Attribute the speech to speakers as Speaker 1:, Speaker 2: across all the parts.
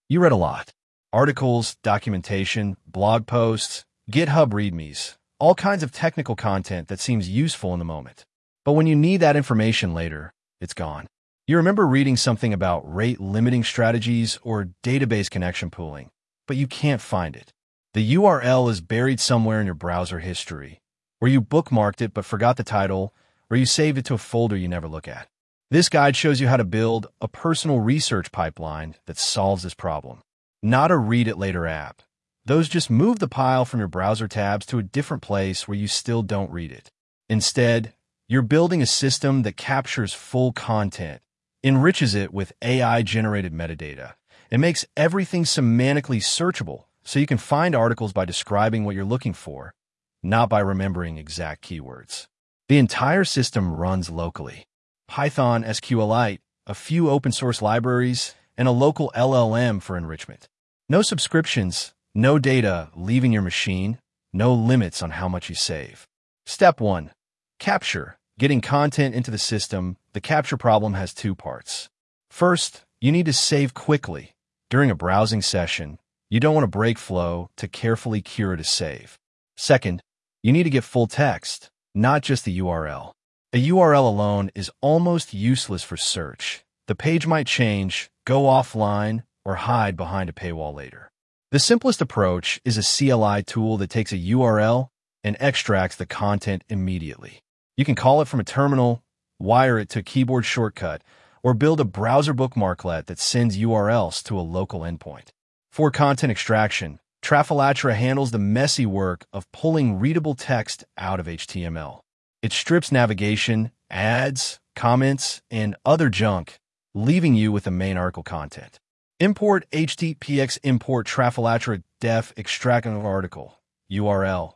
Speaker 1: You read a lot. Articles, documentation, blog posts, GitHub readmes, all kinds of technical content that seems useful in the moment. But when you need that information later, it's gone. You remember reading something about rate limiting strategies or database connection pooling, but you can't find it. The URL is buried somewhere in your browser history, where you bookmarked it but forgot the title, or you saved it to a folder you never look at. This guide shows you how to build a personal research pipeline that solves this problem. Not a read-it-later app. Those just move the pile from your browser tabs to a different place where you still don't read it. Instead, you're building a system that captures full content, enriches it with AI-generated metadata, and makes everything semantically searchable so you can find articles by describing what you're looking for, not by remembering exact keywords. The entire system runs locally. Python SQLite, a few open-source libraries, and a local LLM for enrichment. No subscriptions, no data leaving your machine, no limits on how much you save. Step 1. Capture. Getting content into the system. The capture problem has two parts. First, you need to save quickly. During a browsing session, you don't want to break flow to carefully curate a save. Second, you need to get full text, not just the URL. A URL alone is almost useless for search. The page might change, go offline, or hide behind a paywall later. The simplest approach is a CLI tool that takes a URL and extracts the content immediately. You can call it from a terminal, wire it to a keyboard shortcut, or build a browser bookmarklet that sends URLs to a local endpoint. For content extraction, Trafalatra handles the messy work of pulling readable text out of HTML. It strips navigation, ads, comments, and other junk, leaving you with the main article content. Import HTTPX import Trafalatra def extract of article, URL,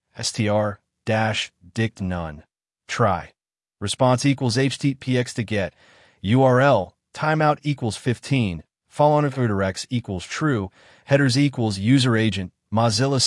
Speaker 1: str-dict none. Try. Response equals HTTPX to get. URL, timeout equals 15. Follow-on redirects equals true. Headers equals user agent, Mozilla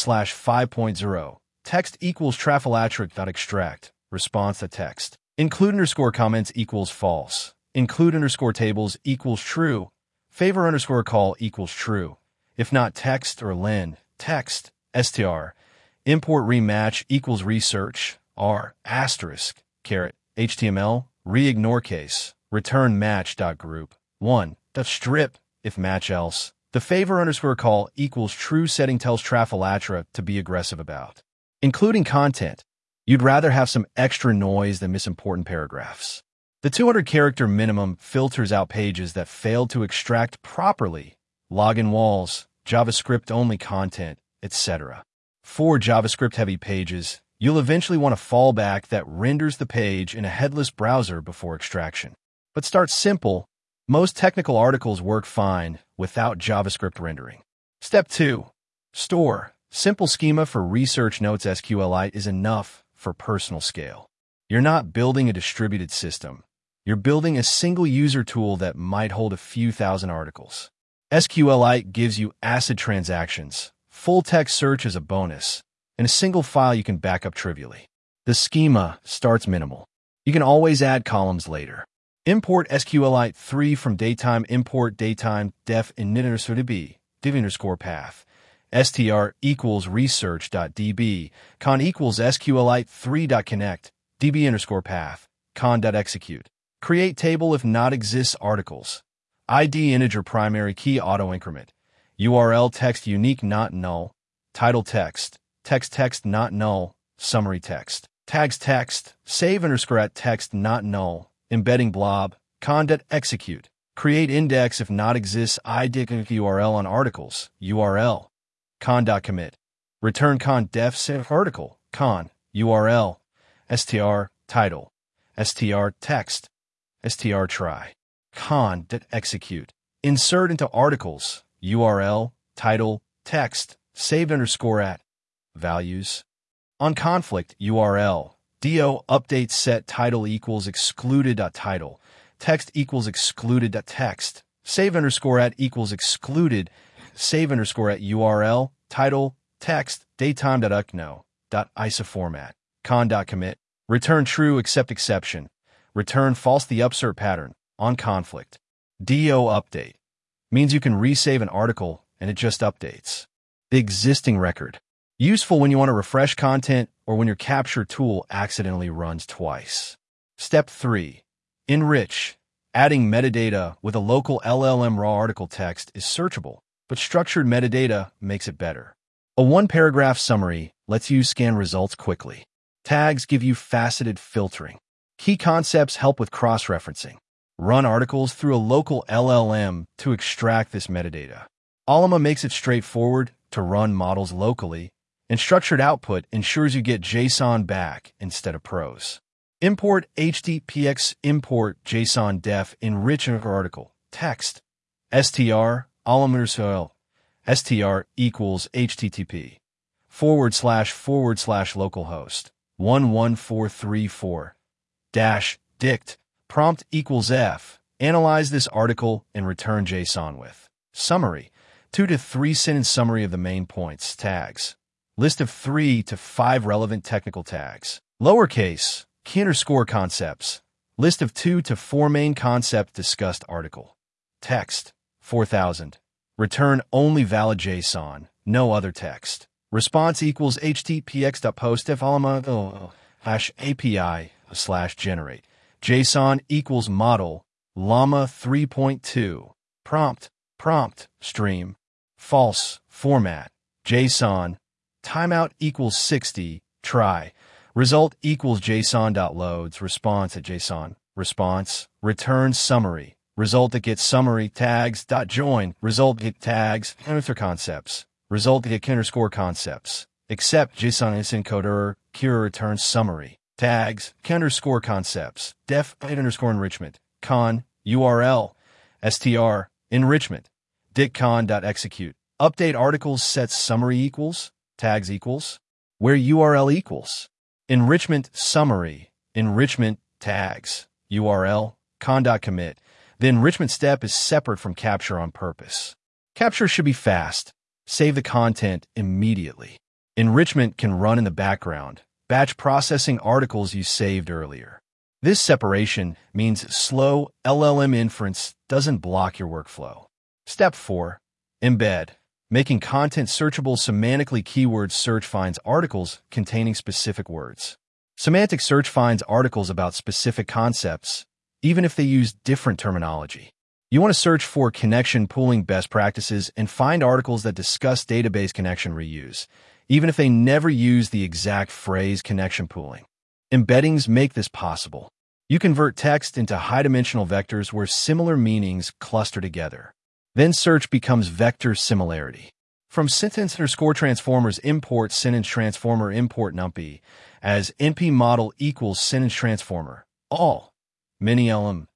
Speaker 1: /5.0. Text equals Trafalatra.extract. Response to text. Include underscore comments equals false. Include underscore tables equals true. Favor underscore call equals true. If not text or len, text, str. Import rematch equals research, r, asterisk, caret, HTML, reignore case, return match.group, 1, strip, if match else. The favor underscore call equals true setting tells Trafalatra to be aggressive about. Including content, you'd rather have some extra noise than miss important paragraphs. The 200-character minimum filters out pages that failed to extract properly, login walls, JavaScript-only content, etc. For JavaScript-heavy pages, you'll eventually want a fallback that renders the page in a headless browser before extraction. But start simple. Most technical articles work fine without JavaScript rendering. Step 2. Store. Simple schema for Research Notes SQLite is enough for personal scale. You're not building a distributed system. You're building a single user tool that might hold a few thousand articles. SQLite gives you ACID transactions, full text search as a bonus, and a single file you can back up trivially. The schema starts minimal. You can always add columns later. Import SQLite 3 from datetime, import datetime def init underscore db, div underscore path. str equals research.db, con equals SQLite 3.connect, db underscore path, con.execute. Create table if not exists articles. ID integer primary key auto increment. URL text unique not null. Title text. Text not null. Summary text. Tags text. Save underscore at text not null. Embedding blob. Con.execute. Create index if not exists ID URL on articles. URL. Con.commit. Return con def save article. Con. URL. str. Title. str. Text. str. Try. Con.execute. Insert into articles. URL. Title. Text. Saved underscore at. Values. On conflict. URL. do update set title equals excluded.title. Text equals excluded.text. Save underscore at equals excluded. Save underscore at URL. Title. Text. datetime.uckno.isoformat. Con.commit. Return true except exception. Return false the upsert pattern. On conflict. do update. means you can resave an article and it just updates the existing record. Useful when you want to refresh content or when your capture tool accidentally runs twice. Step 3. Enrich. Adding metadata with a local LLM raw article text is searchable, but structured metadata makes it better. A one-paragraph summary lets you scan results quickly. Tags give you faceted filtering. Key concepts help with cross-referencing. Run articles through a local LLM to extract this metadata. Ollama makes it straightforward to run models locally, and structured output ensures you get JSON back instead of prose. Import HTTPX import JSON def enrich an article text str Ollama str equals http // localhost 11434 dict prompt equals f. Analyze this article and return JSON with summary, 2 to 3 sentence summary of the main points, tags, list of 3 to 5 relevant technical tags, lowercase, key_concepts, list of 2 to 4 main concept discussed article, text, 4000, return only valid JSON, no other text, response equals httpx.postf Ollama API/generate, JSON equals model, llama 3.2, prompt, stream, false, format, JSON, timeout equals 60, try, result equals JSON.loads, response at JSON, response, return summary, result that gets summary, tags.join, result get tags, concepts, result get _concepts, except JSON is encoder, cure returns summary, tags, _concepts, def _enrichment, con, URL, str, enrichment, dict_con.execute, update articles sets summary equals, tags equals, where URL equals, enrichment summary, enrichment tags, URL, con.commit. The enrichment step is separate from capture on purpose. Capture should be fast. Save the content immediately. Enrichment can run in the background, batch processing articles you saved earlier. This separation means slow LLM inference doesn't block your workflow. Step 4. Embed. Making content searchable semantically. Keyword search finds articles containing specific words. Semantic search finds articles about specific concepts, even if they use different terminology. You want to search for connection pooling best practices and find articles that discuss database connection reuse, even if they never use the exact phrase connection pooling. Embeddings make this possible. You convert text into high-dimensional vectors where similar meanings cluster together. Then search becomes vector similarity. From sentence_transformers import sentence transformer import numpy as np model equals sentence transformer all mini lm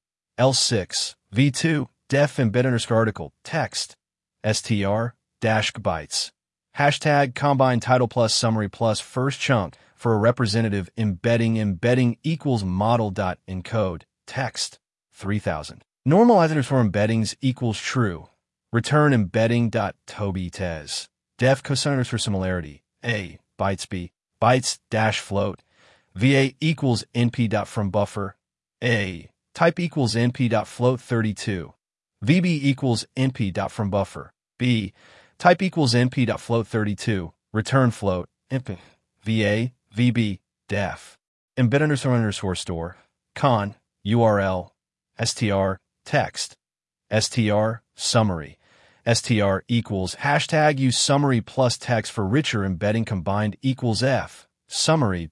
Speaker 1: l6 v2 def embed_article text str -bytes hashtag combine title plus summary plus first chunk for a representative embedding equals model.encode text 3000 normalizer for embeddings equals true. Return embedding.tobytez. Def cosigners for similarity. A. Bytes B. Bytes dash float. VA equals np.FromBuffer. A. Type equals np.float32. VB equals np.FromBuffer. B. Type equals np.float32. Return float. Np. VA. VB. Def. Embed _store. Con. URL. str. Text. str. Summary. str equals hashtag use summary plus text for richer embedding combined equals f. Summary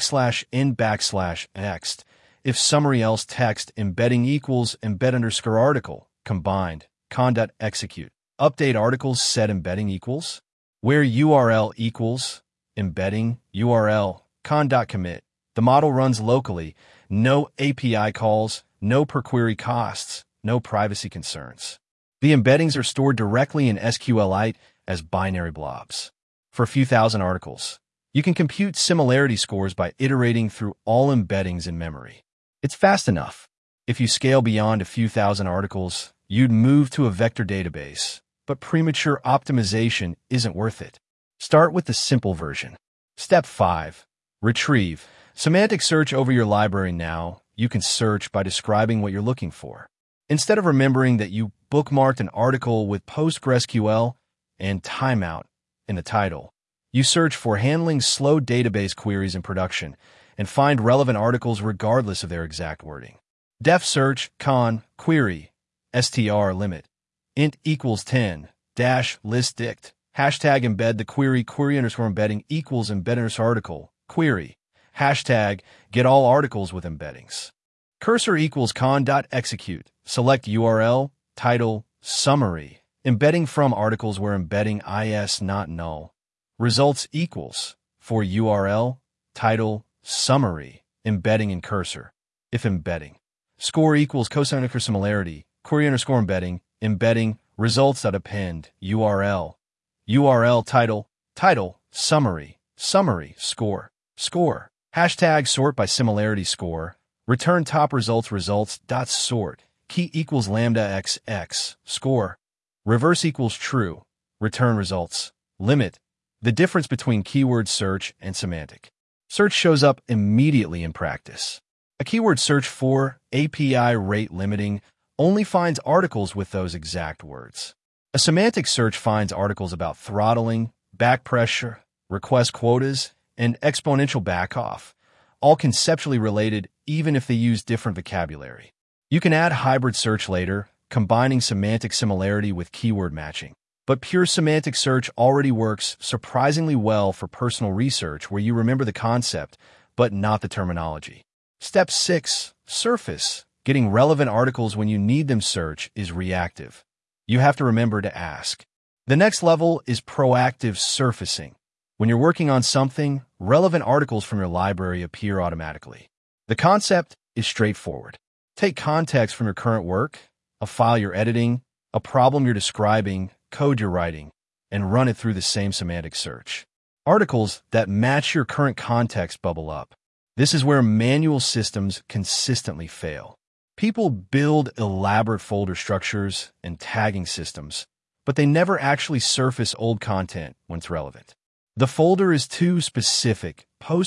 Speaker 1: \n\next. If summary else text embedding equals embed_article combined con.execute. Update articles set embedding equals where URL equals embedding URL con.commit. The model runs locally. No API calls, no per query costs, no privacy concerns. The embeddings are stored directly in SQLite as binary blobs. For a few thousand articles, you can compute similarity scores by iterating through all embeddings in memory. It's fast enough. If you scale beyond a few thousand articles, you'd move to a vector database, but premature optimization isn't worth it. Start with the simple version. Step 5. Retrieve. Semantic search over your library now. You can search by describing what you're looking for. Instead of remembering that you bookmarked an article with PostgreSQL and timeout in the title, you search for handling slow database queries in production and find relevant articles regardless of their exact wording. Def search con query str limit int equals 10 dash list dict hashtag embed the query query embedding equals embed article query hashtag get all articles with embeddings. Cursor equals con.execute. Select URL, title, summary. Embedding from articles where embedding is not null. Results equals for URL, title, summary. Embedding in cursor. If embedding. Score equals cosine for similarity. Query embedding. Embedding. Results.append. URL. URL title. Title. Summary. Summary. Score. Score. Hashtag sort by similarity score. Return top results results.sort. Key equals lambda xx. Score. Reverse equals true. Return results. Limit. The difference between keyword search and semantic search shows up immediately in practice. A keyword search for API rate limiting only finds articles with those exact words. A semantic search finds articles about throttling, back pressure, request quotas, and exponential backoff, all conceptually related even if they use different vocabulary. You can add hybrid search later, combining semantic similarity with keyword matching. But pure semantic search already works surprisingly well for personal research where you remember the concept, but not the terminology. Step 6. Surface. Getting relevant articles when you need them search is reactive. You have to remember to ask. The next level is proactive surfacing. When you're working on something, relevant articles from your library appear automatically. The concept is straightforward. Take context from your current work, a file you're editing, a problem you're describing, code you're writing, and run it through the same semantic search. Articles that match your current context bubble up. This is where manual systems consistently fail. People build elaborate folder structures and tagging systems, but they never actually surface old content when it's relevant. The folder is too specific,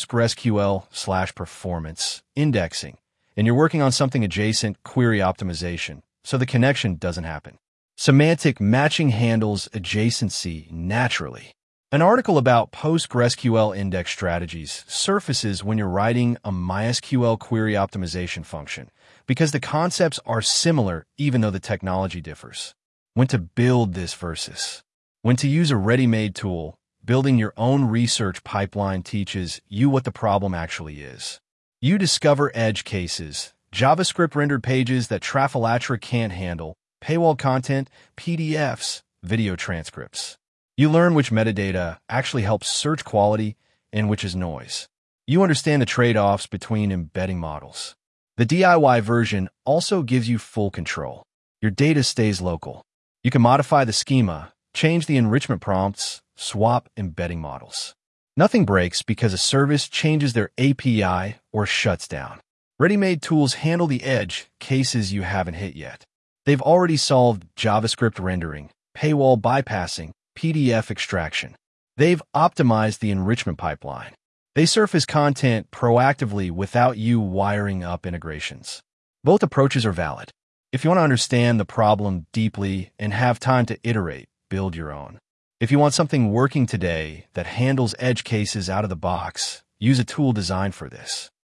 Speaker 1: PostgreSQL/performance, indexing, and you're working on something adjacent, query optimization, so the connection doesn't happen. Semantic matching handles adjacency naturally. An article about PostgreSQL index strategies surfaces when you're writing a MySQL query optimization function because the concepts are similar even though the technology differs. When to build this versus when to use a ready-made tool, building your own research pipeline teaches you what the problem actually is. You discover edge cases, JavaScript rendered pages that Trafalatra can't handle, paywall content, PDFs, video transcripts. You learn which metadata actually helps search quality and which is noise. You understand the trade-offs between embedding models. The DIY version also gives you full control. Your data stays local. You can modify the schema, change the enrichment prompts, swap embedding models. Nothing breaks because a service changes their API or shuts down. Ready-made tools handle the edge cases you haven't hit yet. They've already solved JavaScript rendering, paywall bypassing, PDF extraction. They've optimized the enrichment pipeline. They surface content proactively without you wiring up integrations. Both approaches are valid. If you want to understand the problem deeply and have time to iterate, build your own. If you want something working today that handles edge cases out of the box, use a tool designed for this.